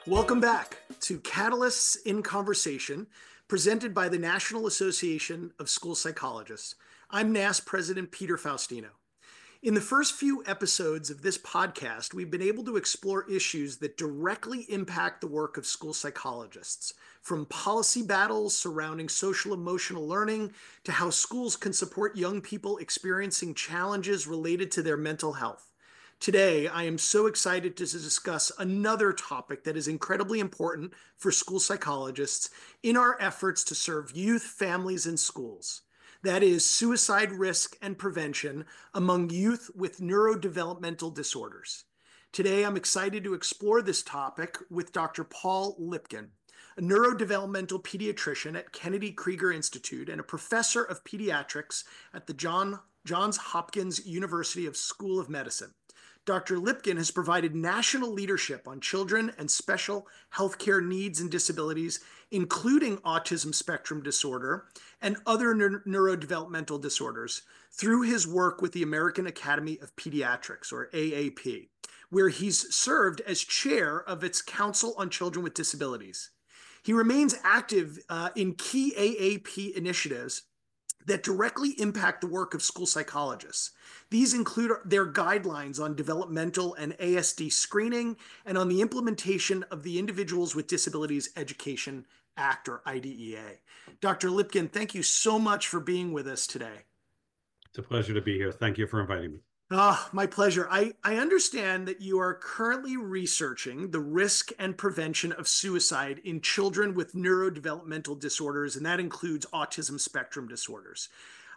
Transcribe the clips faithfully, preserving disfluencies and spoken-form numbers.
Welcome back to Catalysts in Conversation, presented by the National Association of School Psychologists. I'm N A S President Peter Faustino. In the first few episodes of this podcast, we've been able to explore issues that directly impact the work of school psychologists, from policy battles surrounding social emotional learning to how schools can support young people experiencing challenges related to their mental health. Today, I am so excited to discuss another topic that is incredibly important for school psychologists in our efforts to serve youth, families, and schools. That is suicide risk and prevention among youth with neurodevelopmental disorders. Today, I'm excited to explore this topic with Doctor Paul Lipkin, a neurodevelopmental pediatrician at Kennedy Krieger Institute and a professor of pediatrics at the John, Johns Hopkins University School of Medicine. Doctor Lipkin has provided national leadership on children and special healthcare needs and disabilities, including autism spectrum disorder and other neur neurodevelopmental disorders, through his work with the American Academy of Pediatrics, or A A P, where he's served as chair of its Council on Children with Disabilities. He remains active uh, in key A A P initiatives that directly impact the work of school psychologists. These include their guidelines on developmental and A S D screening and on the implementation of the Individuals with Disabilities Education Act, or I D E A. Doctor Lipkin, thank you so much for being with us today. It's a pleasure to be here. Thank you for inviting me. Ah, my pleasure. I, I understand that you are currently researching the risk and prevention of suicide in children with neurodevelopmental disorders, and that includes autism spectrum disorders.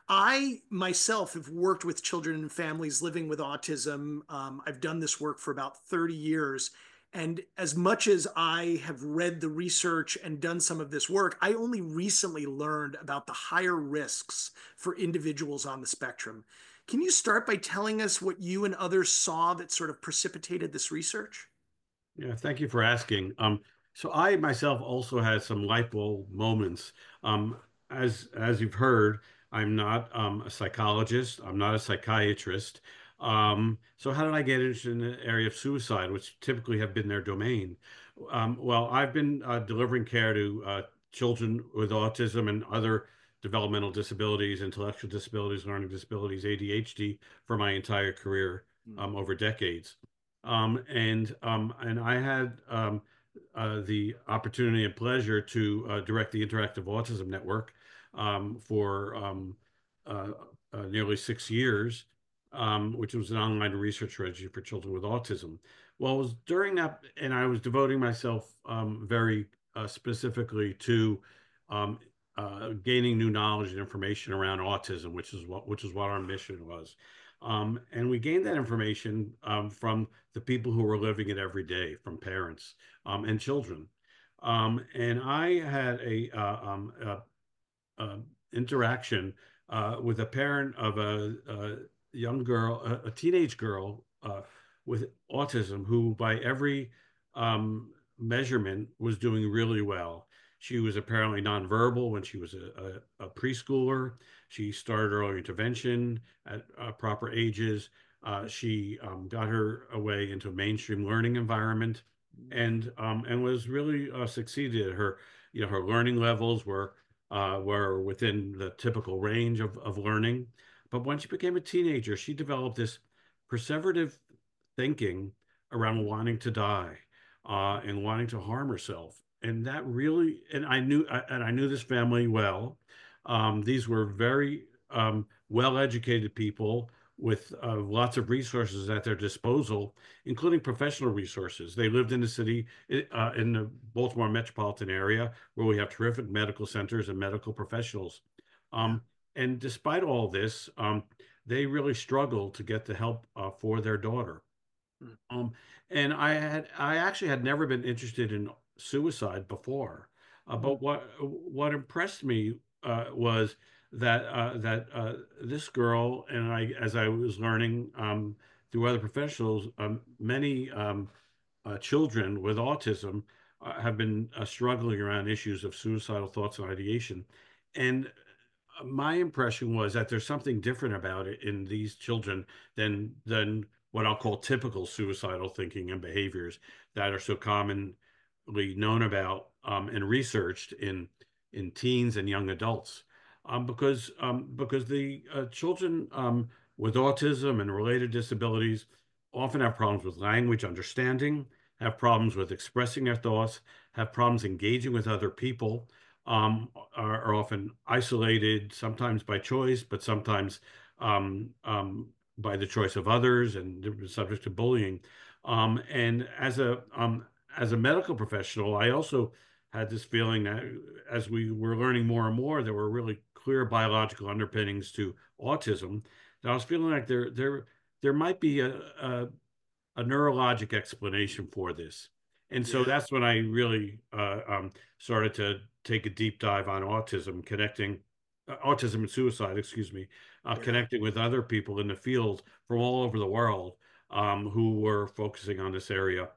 I myself have worked with children and families living with autism. Um, I've done this work for about thirty years. And as much as I have read the research and done some of this work, I only recently learned about the higher risks for individuals on the spectrum. Can you start by telling us what you and others saw that sort of precipitated this research? Yeah, thank you for asking. Um, so I myself also had some light bulb moments. Um, as as you've heard, I'm not um, a psychologist. I'm not a psychiatrist. Um, so how did I get interested in the area of suicide, which typically have been their domain? Um, well, I've been uh, delivering care to uh, children with autism and other developmental disabilities, intellectual disabilities, learning disabilities, A D H D for my entire career um, over decades. Um, and um, and I had um, uh, the opportunity and pleasure to uh, direct the Interactive Autism Network um, for um, uh, uh, nearly six years, um, which was an online research registry for children with autism. Well, it was during that, and I was devoting myself um, very uh, specifically to um, uh, gaining new knowledge and information around autism, which is what which is what our mission was. Um, and we gained that information um, from the people who were living it every day, from parents um, and children. Um, and I had a, uh, um, a, a interaction uh, with a parent of a, a young girl, a, a teenage girl uh, with autism, who by every um, measurement was doing really well. She was apparently nonverbal when she was a, a, a preschooler. She started early intervention at uh, proper ages. Uh, she um, got her away into a mainstream learning environment, and um, and was really uh, succeeded. Her, you know, her learning levels were uh, were within the typical range of, of learning. But when she became a teenager, she developed this perseverative thinking around wanting to die uh, and wanting to harm herself. And that really, and I knew, and I knew this family well. Um, these were very um, well-educated people with uh, lots of resources at their disposal, including professional resources. They lived in the city, uh, in the Baltimore metropolitan area, where we have terrific medical centers and medical professionals. Um, and despite all this, um, they really struggled to get the help uh, for their daughter. Um, and I had, I actually had never been interested in suicide before. Uh, but what what impressed me uh, was that uh, that uh, this girl, and I, as I was learning um, through other professionals, um, many um, uh, children with autism uh, have been uh, struggling around issues of suicidal thoughts and ideation. And my impression was that there's something different about it in these children than than what I'll call typical suicidal thinking and behaviors that are so common widely known about um, and researched in in teens and young adults, um, because um, because the uh, children um, with autism and related disabilities often have problems with language understanding, have problems with expressing their thoughts, have problems engaging with other people, um, are, are often isolated, sometimes by choice, but sometimes um, um, by the choice of others, and they're subject to bullying. Um, and as a um, as a medical professional, I also had this feeling that as we were learning more and more, there were really clear biological underpinnings to autism. That I was feeling like there there there might be a, a a neurologic explanation for this. And so Yeah. that's when I really uh, um, started to take a deep dive on autism, connecting uh, autism and suicide, excuse me, uh, Yeah. connecting with other people in the field from all over the world um, who were focusing on this area.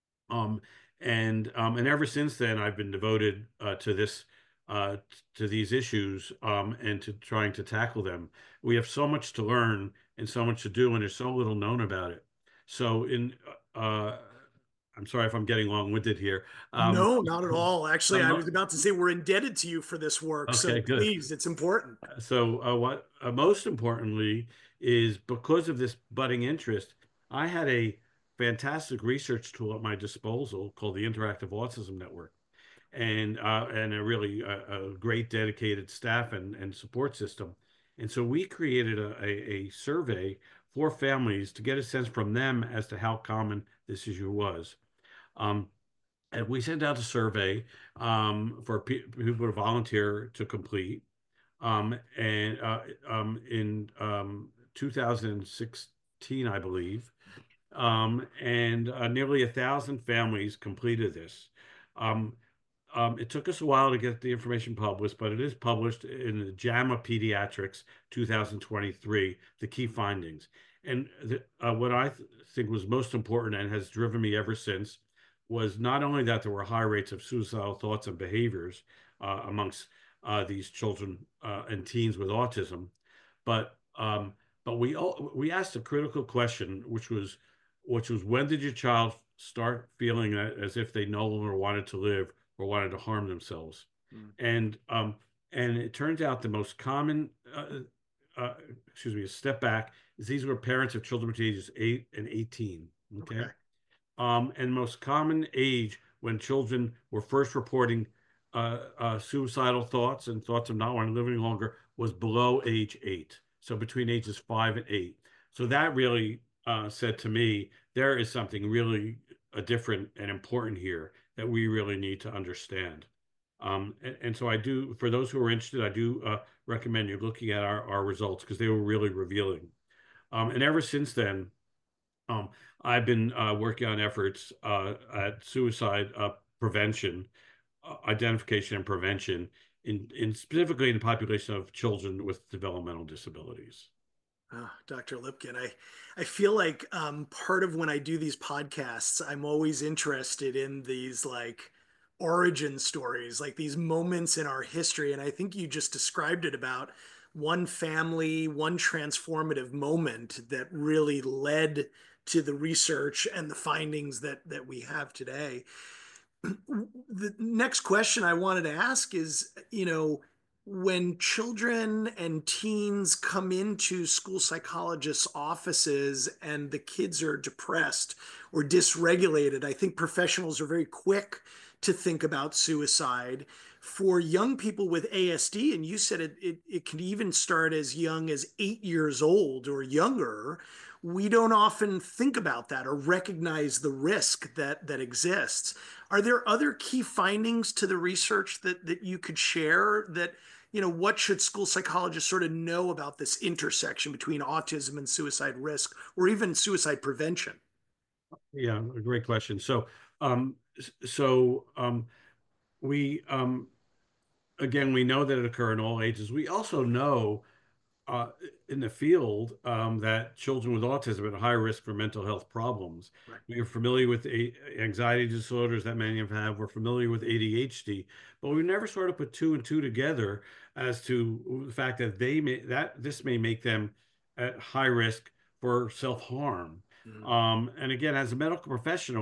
Um, and um, and ever since then, I've been devoted uh, to this uh, to these issues um, and to trying to tackle them. We have so much to learn and so much to do, and there's so little known about it. So, in uh, I'm sorry if I'm getting long-winded here. Um, No, not at all. Actually, I um, was about to say we're indebted to you for this work. So okay, good. please, it's important. So, uh, what uh, most importantly is because of this budding interest, I had a fantastic research tool at my disposal called the Interactive Autism Network, and uh, and a really uh, a great dedicated staff and, and support system. And so we created a, a, a survey for families to get a sense from them as to how common this issue was. Um, and we sent out a survey um, for pe people to volunteer to complete. Um, and uh, um, in um, two thousand sixteen, I believe, um, and uh, nearly a thousand families completed this. Um, um, it took us a while to get the information published, but it is published in the JAMA Pediatrics twenty twenty-three, the key findings. And the, uh, what I th think was most important and has driven me ever since was not only that there were high rates of suicidal thoughts and behaviors uh, amongst uh, these children uh, and teens with autism, but um, but we we asked a critical question, which was which was when did your child start feeling as if they no longer wanted to live or wanted to harm themselves? Mm. And um, and it turns out the most common, uh, uh, excuse me, a step back is these were parents of children between ages eight and eighteen. Okay, Okay. um, and most common age when children were first reporting uh, uh, suicidal thoughts and thoughts of not wanting to live any longer was below age eight. So between ages five and eight. So that really uh, said to me, there is something really uh, different and important here that we really need to understand. Um, and, and so I do, for those who are interested, I do uh, recommend you looking at our, our results because they were really revealing. Um, and ever since then, um, I've been uh, working on efforts uh, at suicide uh, prevention, uh, identification and prevention, in, in specifically in the population of children with developmental disabilities. Oh, doctor Lipkin, I, I feel like um, part of when I do these podcasts, I'm always interested in these like origin stories, like these moments in our history. And I think you just described it about one family, one transformative moment that really led to the research and the findings that that we have today. The next question I wanted to ask is, you know, when children and teens come into school psychologists' offices and the kids are depressed or dysregulated, I think professionals are very quick to think about suicide. For young people with A S D, and you said it, it, it can even start as young as eight years old or younger, we don't often think about that or recognize the risk that, that exists. Are there other key findings to the research that, that you could share that, you know, what should school psychologists sort of know about this intersection between autism and suicide risk or even suicide prevention? Yeah, a great question. So, um, so um, we um, again we know that it occur in all ages. We also know uh, in the field um, that children with autism are at high risk for mental health problems. Right. We are familiar with a anxiety disorders that many of them have. We're familiar with A D H D, but we never sort of put two and two together as to the fact that they may that this may make them at high risk for self-harm. Mm. Um, and again, as a medical professional,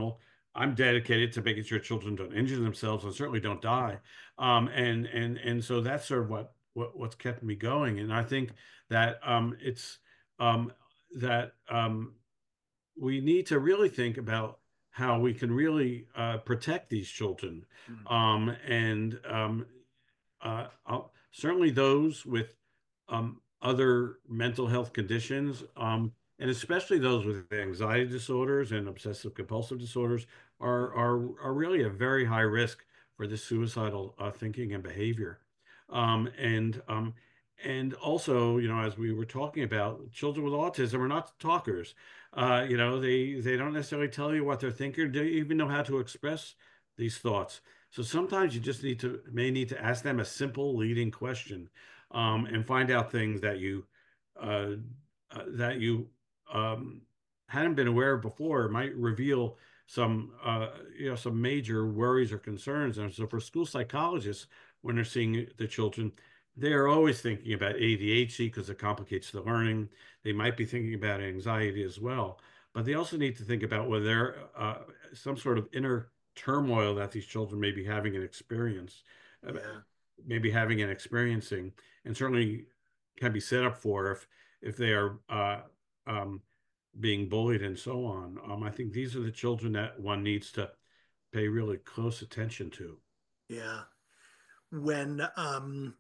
I'm dedicated to making sure children don't injure themselves and certainly don't die. Um, and and and so that's sort of what what what's kept me going. And I think that um, it's um, that um, we need to really think about how we can really uh, protect these children, Mm. um, and um, uh, uh, certainly those with um, other mental health conditions, um, and especially those with anxiety disorders and obsessive compulsive disorders, are are are really a very high risk for this suicidal uh, thinking and behavior. Um, and um, and also, you know, as we were talking about, children with autism are not talkers. Uh, you know, they they don't necessarily tell you what they're thinking, or do even know how to express these thoughts. So sometimes you just need to may need to ask them a simple leading question, um, and find out things that you uh, uh, that you um, hadn't been aware of before. It might reveal some uh, you know some major worries or concerns. And so for school psychologists, when they're seeing the children, they are always thinking about A D H D because it complicates the learning. They might be thinking about anxiety as well, but they also need to think about whether there uh, some sort of inner turmoil that these children may be having an experience, uh, Yeah. maybe having and experiencing, and certainly can be set up for if if they are uh, um, being bullied and so on. Um, I think these are the children that one needs to pay really close attention to. Yeah. When um,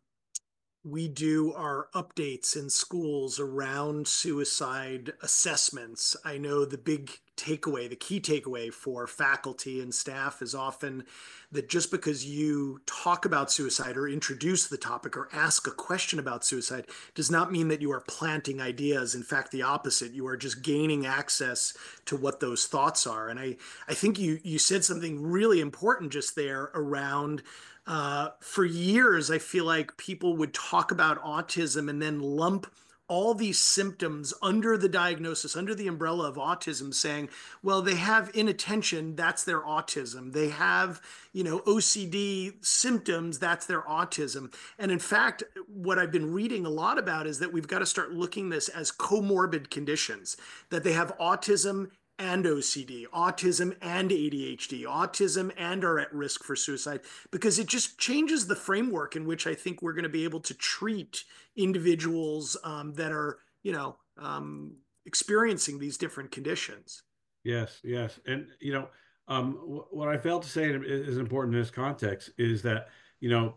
we do our updates in schools around suicide assessments, I know the big takeaway, the key takeaway for faculty and staff is often that just because you talk about suicide or introduce the topic or ask a question about suicide does not mean that you are planting ideas. In fact, the opposite. You are just gaining access to what those thoughts are. And I, I think you you said something really important just there around uh, for years, I feel like people would talk about autism and then lump all these symptoms under the diagnosis, under the umbrella of autism, saying, well, they have inattention, that's their autism. They have, you know, O C D symptoms, that's their autism. And in fact, what I've been reading a lot about is that we've got to start looking this as comorbid conditions, that they have autism and O C D, autism and A D H D, autism and are at risk for suicide, because it just changes the framework in which I think we're going to be able to treat individuals um, that are, you know, um, experiencing these different conditions. Yes, yes, and you know, um, wh- what I failed to say is important in this context is that you know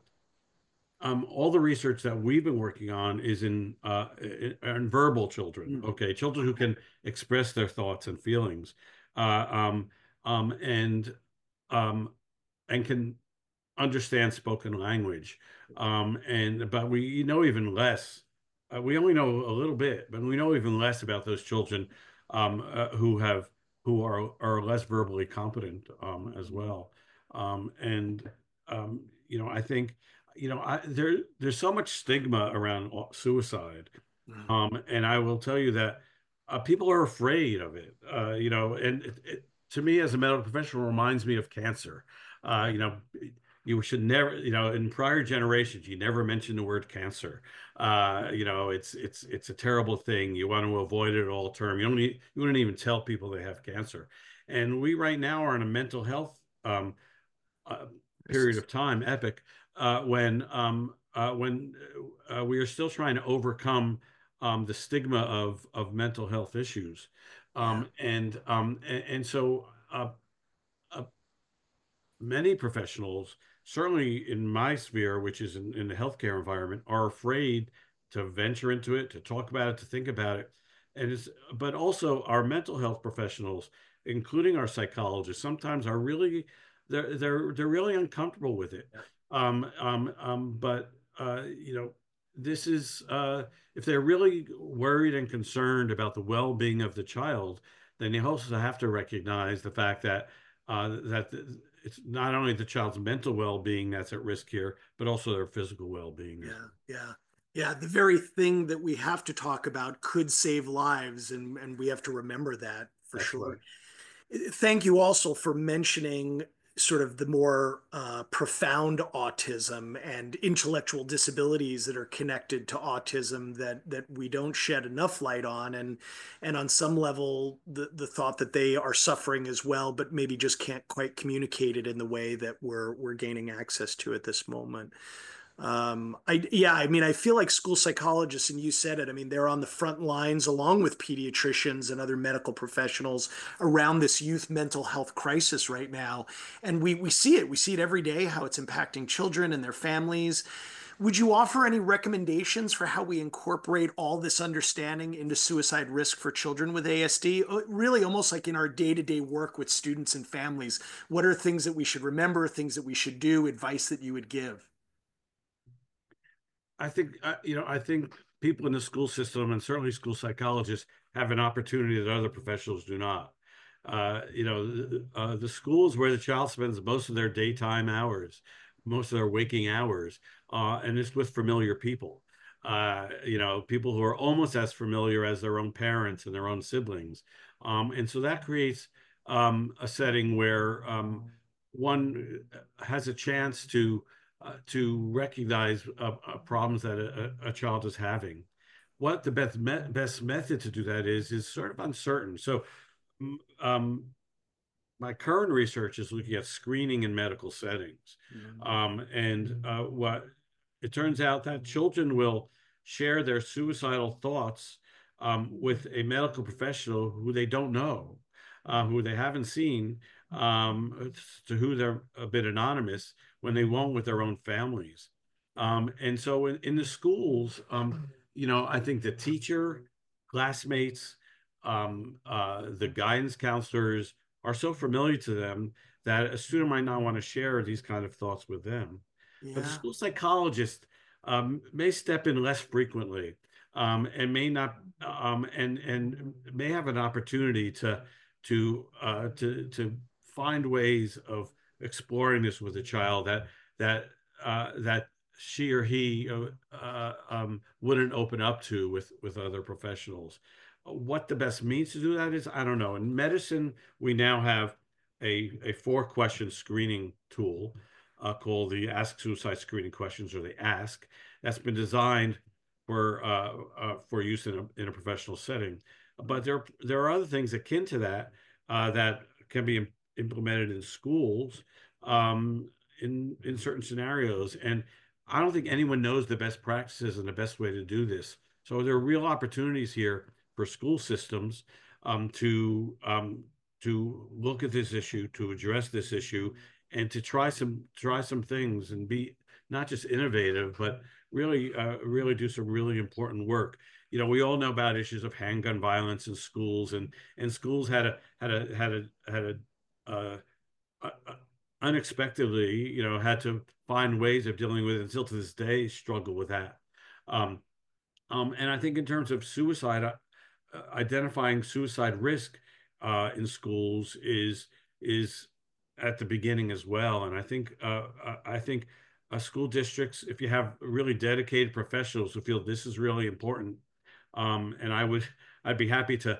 um, all the research that we've been working on is in uh, in, in verbal children. Mm. Okay, children who can express their thoughts and feelings, uh, um, um, and um, and can understand spoken language. Um, and but we know even less. Uh, we only know a little bit, but we know even less about those children um, uh, who have who are are less verbally competent um, as well. Um, and um, you know, I think you know I, there there's so much stigma around suicide, Mm. um, and I will tell you that uh, people are afraid of it. Uh, you know, and it, it, to me, as a medical professional, reminds me of cancer. Uh, you know, you should never, you know, in prior generations, you never mention the word cancer. Uh, you know, it's it's it's a terrible thing. You want to avoid it at all term. You don't need, you wouldn't even tell people they have cancer. And we right now are in a mental health um, uh, period of time, epic, uh, when um, uh, when uh, we are still trying to overcome um, the stigma of of mental health issues, Yeah. um, and um, and, and so uh, uh, many professionals, certainly in my sphere, which is in, in the healthcare environment, are afraid to venture into it, to talk about it, to think about it. And it's, but also our mental health professionals, including our psychologists, sometimes are really, they're they're they're really uncomfortable with it. Yeah. Um, um, um, but uh, you know, this is uh, if they're really worried and concerned about the well-being of the child, then they also have to recognize the fact that uh, that it's not only the child's mental well-being that's at risk here, but also their physical well-being as Yeah. well. Yeah. Yeah. The very thing that we have to talk about could save lives, and, and we have to remember that for That's sure. right. Thank you also for mentioning sort of the more uh, profound autism and intellectual disabilities that are connected to autism that that we don't shed enough light on, and and on some level the the thought that they are suffering as well, but maybe just can't quite communicate it in the way that we're we're gaining access to at this moment. Um, I yeah, I mean, I feel like school psychologists, and you said it. I mean, they're on the front lines along with pediatricians and other medical professionals around this youth mental health crisis right now. And we we see it. We see it every day how it's impacting children and their families. Would you offer any recommendations for how we incorporate all this understanding into suicide risk for children with A S D? Uh, Really, almost like in our day-to-day work with students and families. What are things that we should remember, things that we should do, advice that you would give? I think uh, you know, I think people in the school system and certainly school psychologists have an opportunity that other professionals do not. Uh, you know, the, uh, the schools where the child spends most of their daytime hours, most of their waking hours, uh, and it's with familiar people. Uh, you know, people who are almost as familiar as their own parents and their own siblings, um, and so that creates um, a setting where um, one has a chance to uh, to recognize uh, uh, problems that a, a child is having. What the best me best method to do that is is sort of uncertain. So, um, my current research is looking at screening in medical settings, Mhm. um, and uh, what it turns out that children will share their suicidal thoughts um, with a medical professional who they don't know, uh, who they haven't seen, um, to who they're a bit anonymous when they won't with their own families. Um, and so in, in the schools, um, you know, I think the teacher, classmates, um, uh, the guidance counselors are so familiar to them that a student might not want to share these kind of thoughts with them. But the Yeah. school psychologist um, may step in less frequently, um, and may not um, and and may have an opportunity to to uh, to to find ways of exploring this with a child that that uh, that she or he uh, uh, um, wouldn't open up to with with other professionals. What the best means to do that is, I don't know. In medicine, we now have a, a four question screening tool uh, called the Ask Suicide Screening Questions, or the ASK, that's been designed for uh, uh, for use in a, in a professional setting. But there there are other things akin to that uh, that can be im- implemented in schools um, in in certain scenarios. And I don't think anyone knows the best practices and the best way to do this. So there are real opportunities here for school systems um, to um, to look at this issue, to address this issue, and to try some try some things and be not just innovative, but really uh, really do some really important work. You know, we all know about issues of handgun violence in schools, and and schools had a had a had a had a uh, uh, unexpectedly, you know, had to find ways of dealing with it, until to this day struggle with that. Um, um, and I think in terms of suicide, uh, uh, identifying suicide risk uh, in schools is is at the beginning as well. And I think uh, uh, I think uh, school districts, if you have really dedicated professionals who feel this is really important, um, and I would I'd be happy to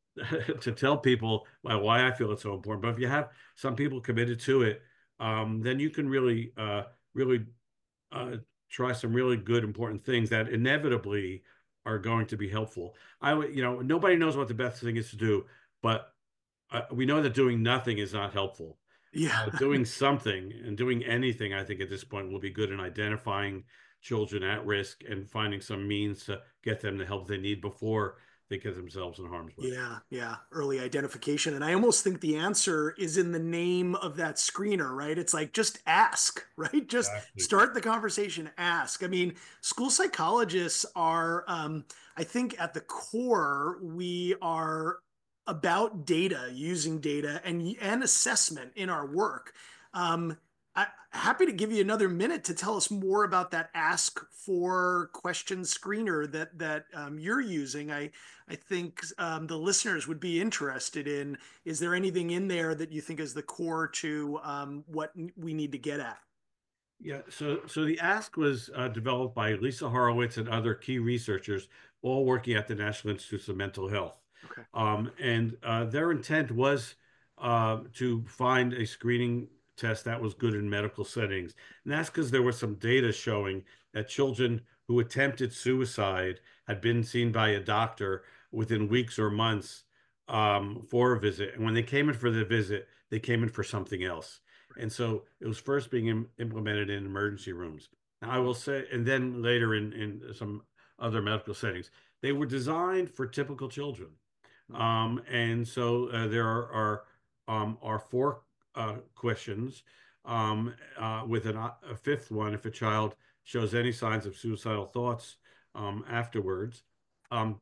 to tell people why I feel it's so important. But if you have some people committed to it, um, then you can really uh, really uh, try some really good, important things that inevitably are going to be helpful. I would, you know, nobody knows what the best thing is to do, but uh, we know that doing nothing is not helpful. Yeah. Uh, doing something and doing anything, I think at this point will be good in identifying children at risk and finding some means to get them the help they need before they get themselves in harm's way. Yeah, yeah, early identification. And I almost think the answer is in the name of that screener, right? It's like just ask, right? Just Exactly. start the conversation, ask. I mean, school psychologists are, um, I think at the core, we are about data, using data and and assessment in our work. Um, I, happy to give you another minute to tell us more about that ask for question screener that that um, you're using. I I think um, the listeners would be interested in. Is there anything in there that you think is the core to um, what we need to get at? Yeah, so so the ask was uh, developed by Lisa Horowitz and other key researchers, all working at the National Institutes of Mental Health. Okay. Um, and uh, their intent was uh, to find a screening test that was good in medical settings. And that's because there was some data showing that children who attempted suicide had been seen by a doctor within weeks or months um, for a visit. And when they came in for the visit, they came in for something else. And so it was first being im implemented in emergency rooms. Now, I will say, and then later in, in some other medical settings, they were designed for typical children. Mm. Um, and so uh, there are, are, um, are four uh, questions um, uh, with an, a fifth one if a child shows any signs of suicidal thoughts um, afterwards. Um,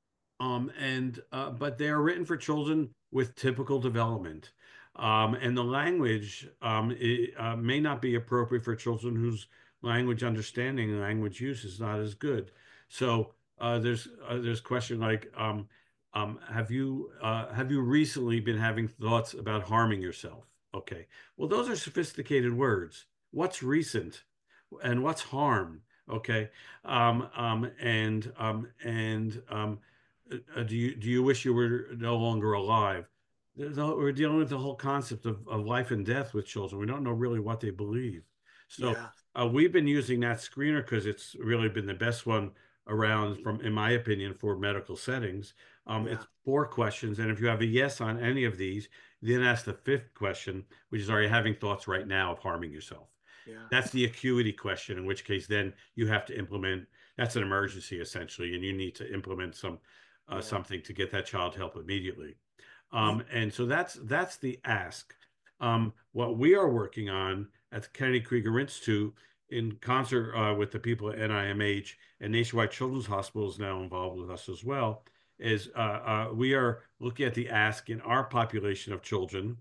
um, and uh, but they are written for children with typical development. Um, and the language um, it, uh, may not be appropriate for children whose language understanding and language use is not as good. So uh, there's uh, there's question like, um, um, have you uh, have you recently been having thoughts about harming yourself? Okay, well, those are sophisticated words. What's recent and what's harm? Okay, um, um, and um, and um, uh, do you do you wish you were no longer alive? We're dealing with the whole concept of, of life and death with children. We don't know really what they believe. So Yeah, uh, we've been using that screener because it's really been the best one around, from in my opinion, for medical settings. Um, yeah, it's four questions, and if you have a yes on any of these, then ask the fifth question, which is, are you having thoughts right now of harming yourself? yeah, That's the acuity question, in which case then you have to implement, that's an emergency essentially, and you need to implement some uh, yeah. something to get that child help immediately. You, Um, and so that's that's the ask. Um, what we are working on at the Kennedy Krieger Institute, in concert uh, with the people at N I M H and Nationwide Children's Hospital is now involved with us as well, is uh, uh, we are looking at the ask in our population of children: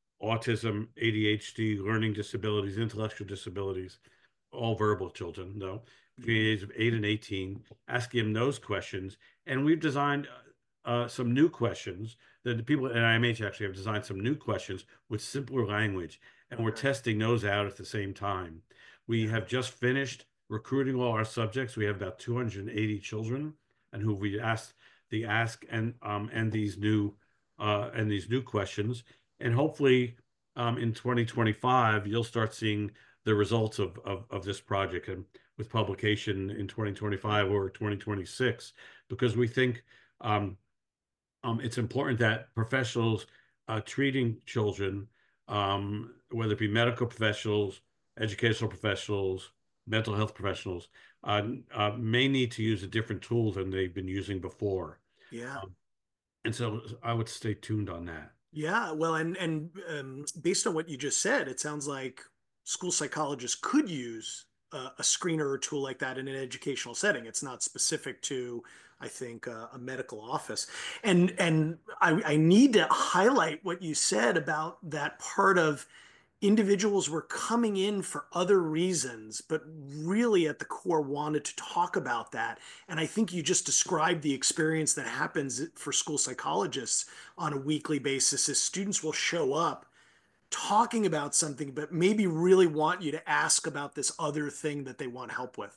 autism, A D H D, learning disabilities, intellectual disabilities, all verbal children, though, between mhm. the ages of eight and eighteen, asking them those questions. And we've designed uh, some new questions that the people at N I M H actually have designed some new questions with simpler language, and we're Okay. testing those out at the same time. We Yeah. have just finished recruiting all our subjects. We have about two hundred eighty children, and who we asked the ask and um, and these new uh, and these new questions, and hopefully um, in twenty twenty-five you'll start seeing the results of, of, of this project, and with publication in twenty twenty-five or twenty twenty-six, because we think um, um, it's important that professionals uh, treating children, um, whether it be medical professionals, educational professionals, mental health professionals, uh, uh, may need to use a different tool than they've been using before. Yeah. Um, and so I would stay tuned on that. Yeah, well, and and um, based on what you just said, it sounds like school psychologists could use a, a screener or tool like that in an educational setting. It's not specific to, I think, uh, a medical office. And and I, I need to highlight what you said about that part of individuals were coming in for other reasons, but really at the core wanted to talk about that. And I think you just described the experience that happens for school psychologists on a weekly basis is students will show up talking about something, but maybe really want you to ask about this other thing that they want help with.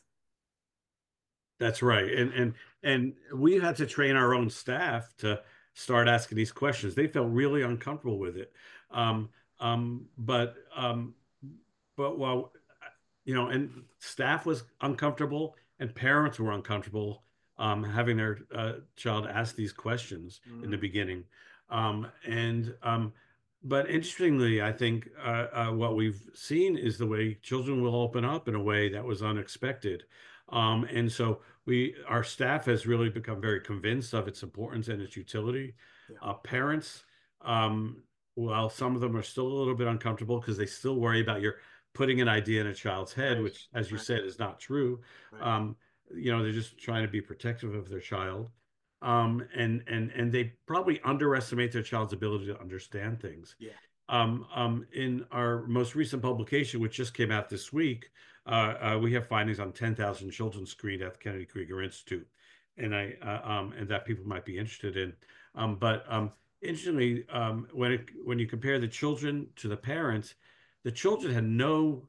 That's right. And and and we had to train our own staff to start asking these questions. They felt really uncomfortable with it. Um, um, but um, but while you know, and staff was uncomfortable and parents were uncomfortable um, having their uh, child ask these questions in the Mm, beginning. Um, and um, but interestingly, I think uh, uh, what we've seen is the way children will open up in a way that was unexpected. Um, and so we, our staff has really become very convinced of its importance and its utility. yeah, Uh, parents, um, while some of them are still a little bit uncomfortable because they still worry about your putting an idea in a child's head, right, which, as you right, said, is not true. right. Um, you know, they're just trying to be protective of their child, um, and and and they probably underestimate their child's ability to understand things. Yeah. Um, um, in our most recent publication, which just came out this week, uh, uh, we have findings on ten thousand children screened at the Kennedy Krieger Institute, and I uh, um, and that people might be interested in. Um, but um, interestingly, um, when it, when you compare the children to the parents, the children had no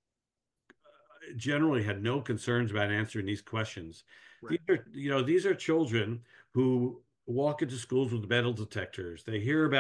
generally had no concerns about answering these questions. Right. These are, you know, these are children who walk into schools with metal detectors. They hear about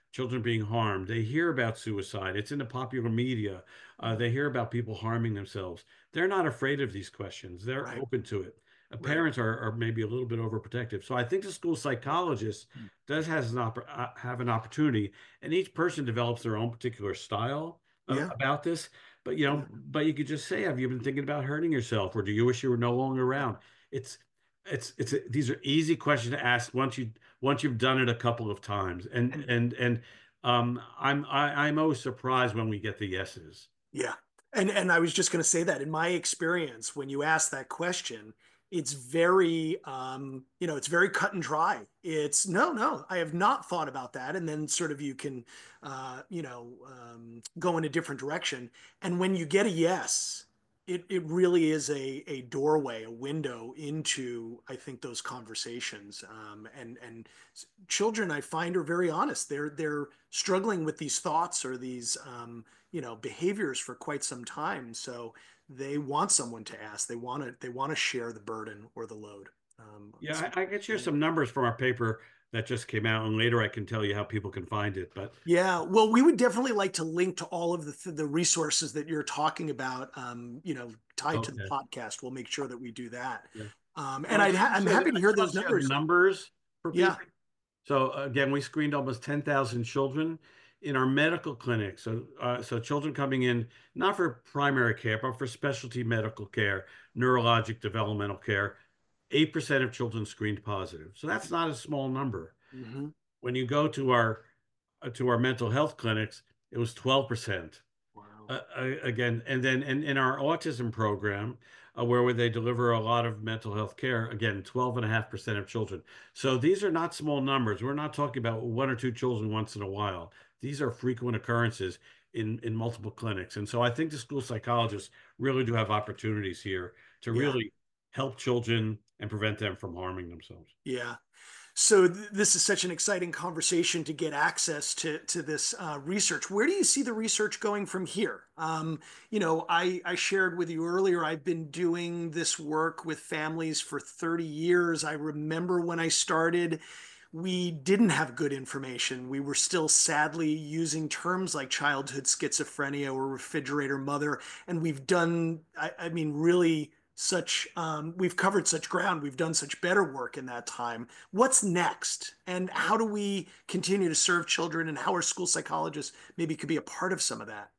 children being harmed. They hear about suicide. It's in the popular media. Uh, they hear about people harming themselves. They're not afraid of these questions. They're Right. open to it. Uh, Right. parents are, are maybe a little bit overprotective. So I think the school psychologist does has an oppor- uh, have an opportunity, and each person develops their own particular style uh, Yeah. about this. But you know, Yeah. but you could just say, "Have you been thinking about hurting yourself, or do you wish you were no longer around?" It's it's it's these are easy questions to ask once you once you've done it a couple of times, and And and and um, I'm I, I'm always surprised when we get the yeses. yeah. And and I was just going to say that in my experience, when you ask that question, it's very um, you know, it's very cut and dry. It's no, no, I have not thought about that. And then sort of you can uh, you know, um, go in a different direction. And when you get a yes, it it really is a a doorway, a window into, I think, those conversations. Um, and and children, I find, are very honest. They're they're struggling with these thoughts or these um, you know, behaviors for quite some time. So they want someone to ask. They want to they want to share the burden or the load. Um, Yeah, so, I, I can share some numbers from our paper that just came out, and later I can tell you how people can find it. But yeah, well, we would definitely like to link to all of the the resources that you're talking about. Um, you know, tied to the okay, podcast. We'll make sure that we do that. yeah. Um, Well, and I I'd ha- I'm trust you, happy to I hear those trust you have numbers. numbers for Yeah. people. So again, we screened almost ten thousand children in our medical clinic. So uh, so children coming in not for primary care, but for specialty medical care, neurologic developmental care. eight percent of children screened positive. So that's not a small number. Hmm. When you go to our uh, to our mental health clinics, it was twelve percent. Wow. Uh, uh, again, and then in, in our autism program, uh, where they deliver a lot of mental health care, again, twelve and a half percent of children. So these are not small numbers. We're not talking about one or two children once in a while. These are frequent occurrences in, in multiple clinics. And so I think the school psychologists really do have opportunities here to Yeah. really help children and prevent them from harming themselves. Yeah. So th- this is such an exciting conversation to get access to to this uh, research. Where do you see the research going from here? Um, you know, I I shared with you earlier. I've been doing this work with families for thirty years. I remember when I started, we didn't have good information. We were still sadly using terms like childhood schizophrenia or refrigerator mother, and we've done. I, I mean, really. Such um, we've covered such ground, we've done such better work in that time. What's next, and how do we continue to serve children, and how our school psychologists maybe could be a part of some of that?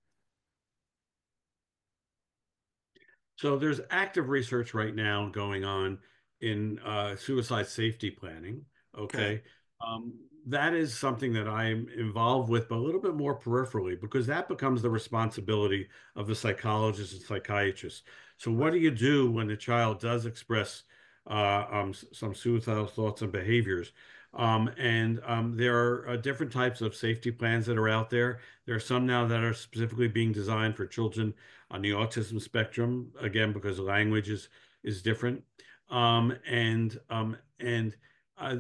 So there's active research right now going on in uh, suicide safety planning. Okay. Okay. Um, that is something that I'm involved with, but a little bit more peripherally, because that becomes the responsibility of the psychologist and psychiatrist. So, what Right. do you do when the child does express uh, um, s- some suicidal thoughts and behaviors? Um, and um, there are uh, different types of safety plans that are out there. There are some now that are specifically being designed for children on the autism spectrum, again, because the language is is different. Um, and um, and uh,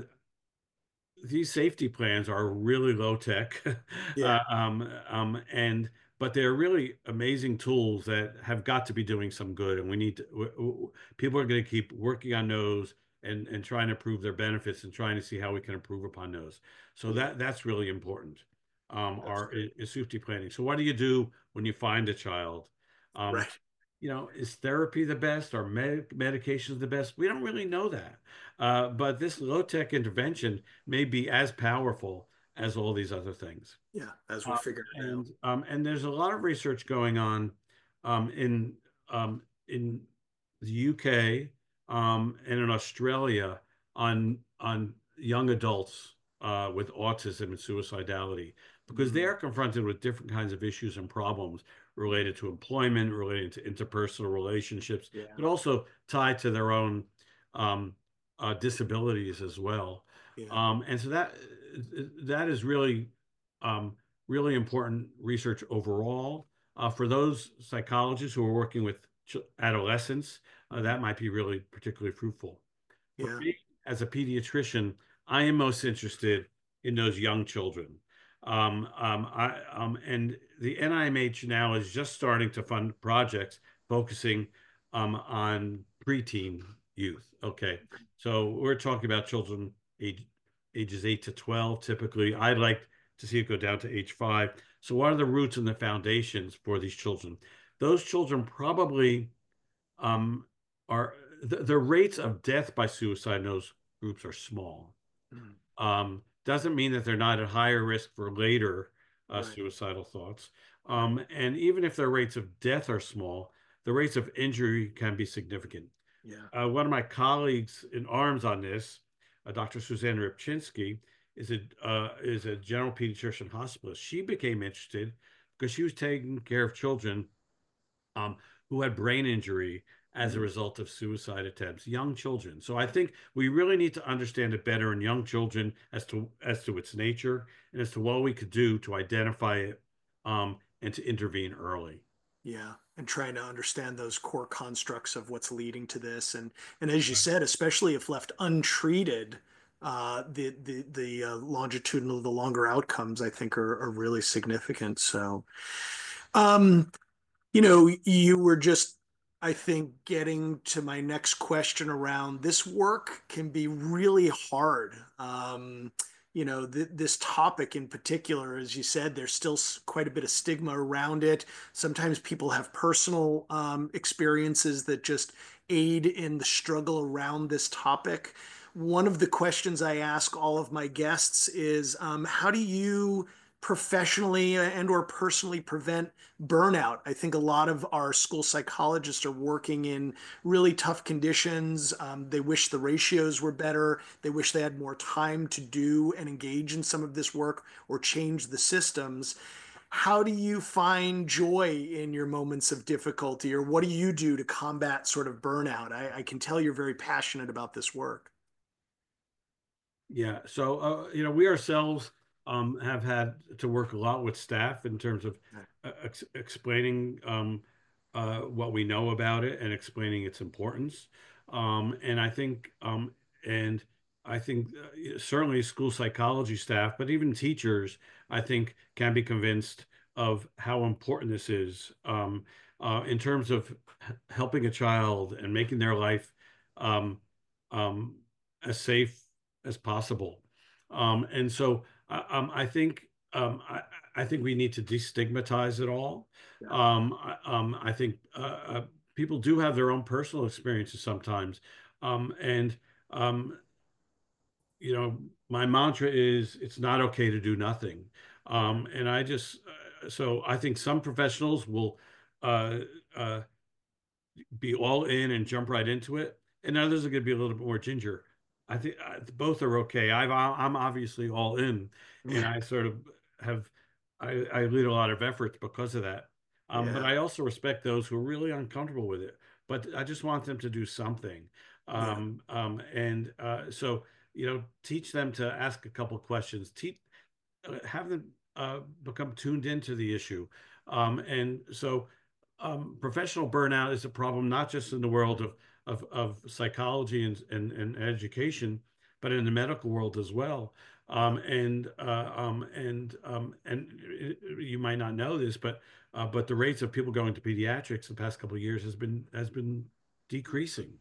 these safety plans are really low tech, Yeah. uh, um, um, and but they're really amazing tools that have got to be doing some good. And we need to, w- w- people are going to keep working on those and and trying to prove their benefits and trying to see how we can improve upon those. So Yeah. that that's really important. Um, That's our great. is safety planning. So what do you do when you find a child? Um, Right. you know, is therapy the best? Are med medications the best? We don't really know that. Uh, but this low tech intervention may be as powerful as all these other things. Yeah. As we're Um, figuring it out. and um, and there's a lot of research going on um, in um, in the U K um, and in Australia on on young adults uh, with autism and suicidality because they Mm. are confronted with different kinds of issues and problems related to employment, related to interpersonal relationships, Yeah. but also tied to their own um, uh, disabilities as well. Yeah. Um, and so that that is really um, really important research overall. Uh, for those psychologists who are working with ch- adolescents, uh, Mhm. that might be really particularly fruitful. For Yeah. me, as a pediatrician, I am most interested in those young children. Um, um, I, um, and the N I M H now is just starting to fund projects focusing um, on preteen youth. Okay, so we're talking about children age, ages eight to twelve typically. I'd like to see it go down to age five. So what are the roots and the foundations for these children? Those children probably um, are the, the rates of death by suicide in those groups are small. Mm. Um, doesn't mean that they're not at higher risk for later uh, Right. suicidal thoughts. Right. Um, and even if their rates of death are small, the rates of injury can be significant. Yeah. Uh, one of my colleagues in arms on this, uh, Doctor Suzanne Ripchinsky, is a uh, is a general pediatrician hospitalist. She became interested because she was taking care of children um, who had brain injury as a Mm. result of suicide attempts, young children. So I think we really need to understand it better in young children as to as to its nature and as to what we could do to identify it um, and to intervene early. Yeah, and trying to understand those core constructs of what's leading to this, and and as you Right. said, especially if left untreated, uh, the the the uh, longitudinal, the longer outcomes, I think, are are really significant. So, um, you know, you were just, I think, getting to my next question around this work can be really hard. Um, you know, th this topic in particular, as you said, there's still quite a bit of stigma around it. Sometimes people have personal um, experiences that just aid in the struggle around this topic. One of the questions I ask all of my guests is, um, how do you professionally and or personally prevent burnout? I think a lot of our school psychologists are working in really tough conditions. Um, they wish the ratios were better. They wish they had more time to do and engage in some of this work or change the systems. How do you find joy in your moments of difficulty, or what do you do to combat sort of burnout? I, I can tell you're very passionate about this work. Yeah. So, uh, you know, we ourselves um, have had to work a lot with staff in terms of uh, ex explaining um, uh, what we know about it and explaining its importance. Um, and I think, um, and I think uh, certainly school psychology staff, but even teachers, I think, can be convinced of how important this is um, uh, in terms of h- helping a child and making their life um, um, as safe as possible. Um, and so uh, um, I think um, I, I think we need to destigmatize it all. Yeah. Um, I, um, I think uh, uh, people do have their own personal experiences sometimes, um, and um, you know, my mantra is it's not okay to do nothing. Um, and I just uh, so I think some professionals will uh, uh, be all in and jump right into it, and others are going to be a little bit more ginger. I think uh, both are okay. I've, I'm obviously all in, and Yeah. I sort of have I, I lead a lot of efforts because of that. Um, but Yeah. I also respect those who are really uncomfortable with it. But I just want them to do something, Yeah. um, um, and uh, so you know, teach them to ask a couple questions. Teach uh, have them uh, become tuned into the issue. Um, and so um, professional burnout is a problem not just in the world of of, of psychology and, and, and education, but in the medical world as well. Um, and uh, um, and um, and it, you might not know this, but uh, but the rates of people going to pediatrics the past couple of years has been has been decreasing.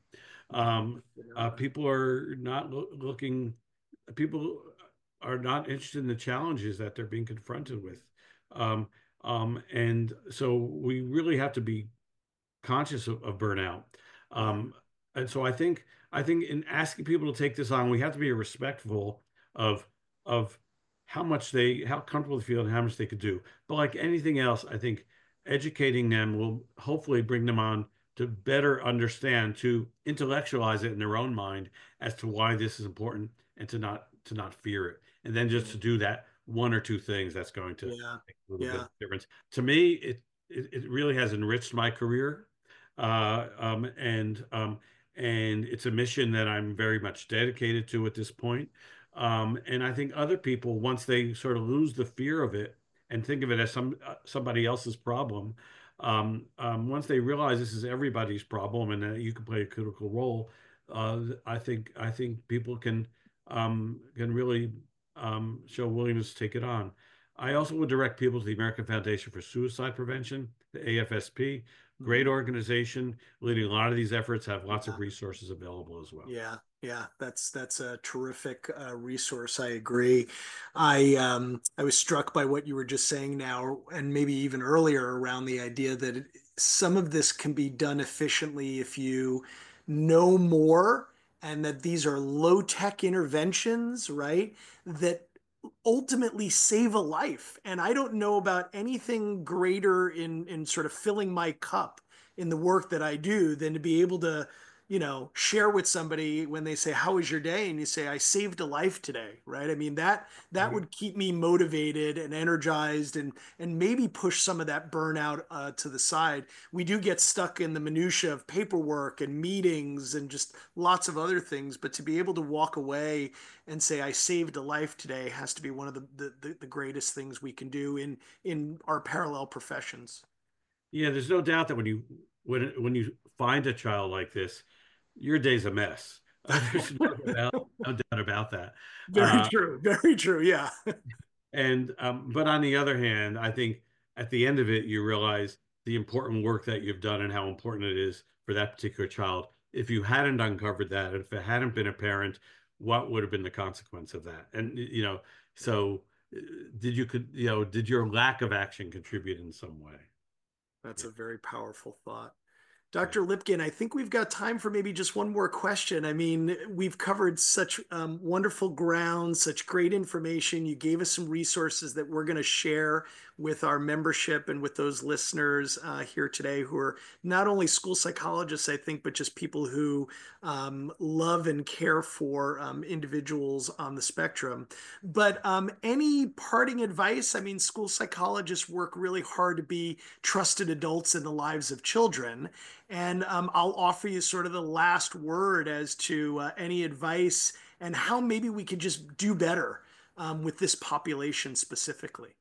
Um, uh, people are not lo looking. People are not interested in the challenges that they're being confronted with. Um, um, and so we really have to be conscious of, of burnout. Yeah. Um, and so I think I think in asking people to take this on, we have to be respectful of of how much they how comfortable they feel and how much they could do. But like anything else, I think educating them will hopefully bring them on to better understand, to intellectualize it in their own mind as to why this is important and to not to not fear it. And then just Yeah. to do that one or two things that's going to Yeah. make a little bit Yeah. of difference. To me, it it, it really has enriched my career uh, um, and um, and it's a mission that I'm very much dedicated to at this point. Um, and I think other people, once they sort of lose the fear of it and think of it as some uh, somebody else's problem, um, um, once they realize this is everybody's problem and that you can play a critical role, uh, I think I think people can um, can really um, show willingness to take it on. I also would direct people to the American Foundation for Suicide Prevention, the A F S P. Great Mhm. organization leading a lot of these efforts, have lots Yeah. of resources available as well. Yeah. Yeah, that's that's a terrific uh, resource. I agree. I um, I was struck by what you were just saying now, and maybe even earlier around the idea that it, some of this can be done efficiently if you know more, and that these are low tech interventions, right? That ultimately save a life. And I don't know about anything greater in in sort of filling my cup in the work that I do than to be able to, you know, share with somebody when they say, "How was your day?" And you say, "I saved a life today," right? I mean, that that Mhm. would keep me motivated and energized, and and maybe push some of that burnout uh, to the side. We do get stuck in the minutia of paperwork and meetings and just lots of other things, but to be able to walk away and say, "I saved a life today," has to be one of the the, the greatest things we can do in in our parallel professions. Yeah, there's no doubt that when you when when you find a child like this, your day's a mess. Uh, there's no doubt, no doubt about that. Very Uh, true. Very true. Yeah. and um, but on the other hand, I think at the end of it, you realize the important work that you've done and how important it is for that particular child. If you hadn't uncovered that, if it hadn't been apparent, what would have been the consequence of that? And you know, so uh, did you could you know did your lack of action contribute in some way? That's Yeah, a very powerful thought. yeah. Doctor Lipkin, I think we've got time for maybe just one more question. I mean, we've covered such um, wonderful ground, such great information. You gave us some resources that we're going to share with our membership and with those listeners uh, here today who are not only school psychologists, I think, but just people who um, love and care for um, individuals on the spectrum. But um, any parting advice? I mean, school psychologists work really hard to be trusted adults in the lives of children. And um, I'll offer you sort of the last word as to uh, any advice and how maybe we could just do better um, with this population specifically.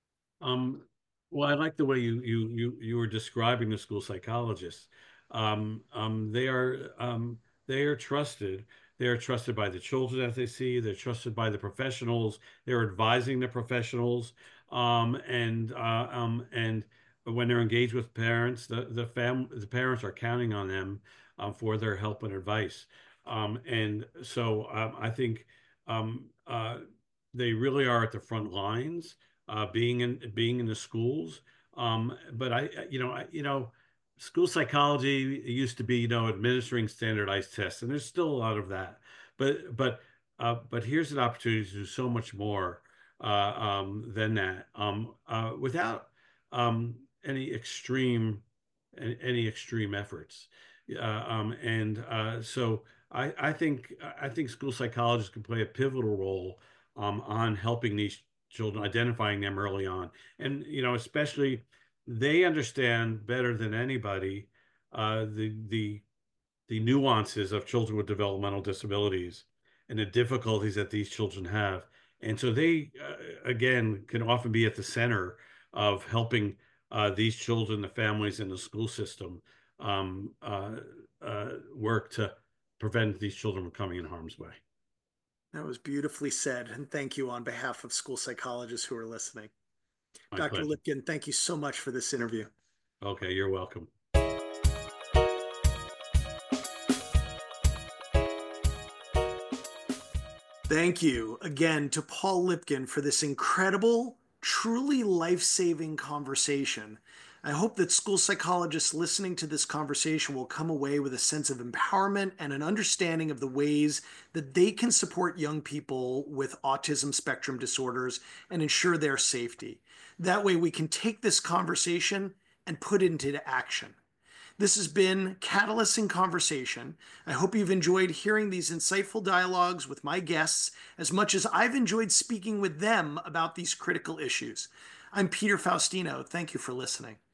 Um, well, I like the way you you you you were describing the school psychologists. Um, um, they are um, they are trusted. They are trusted by the children that they see. They're trusted by the professionals. They're advising the professionals. Um, and uh, um, and when they're engaged with parents, the the fam the parents are counting on them um, for their help and advice. Um, and so um, I think um, uh, they really are at the front lines uh, being in being in the schools. Um, but I, you know, I, you know, school psychology used to be, you know, administering standardized tests, and there's still a lot of that. But but uh, but here's an opportunity to do so much more uh, um, than that um, uh, without um, any extreme any, any extreme efforts. Uh, um, and uh, so I, I think I think school psychologists can play a pivotal role um, on helping these children, identifying them early on. And, you know, especially they understand better than anybody uh, the the the nuances of children with developmental disabilities and the difficulties that these children have. And so they, uh, again, can often be at the center of helping uh, these children, the families, and the school system um, uh, uh, work to prevent these children from coming in harm's way. That was beautifully said. And thank you on behalf of school psychologists who are listening. My Doctor pleasure. Lipkin, thank you so much for this interview. Okay, you're welcome. Thank you again to Paul Lipkin for this incredible, truly life saving conversation. I hope that school psychologists listening to this conversation will come away with a sense of empowerment and an understanding of the ways that they can support young people with autism spectrum disorders and ensure their safety. That way, we can take this conversation and put it into action. This has been Catalyst in Conversation. I hope you've enjoyed hearing these insightful dialogues with my guests as much as I've enjoyed speaking with them about these critical issues. I'm Peter Faustino. Thank you for listening.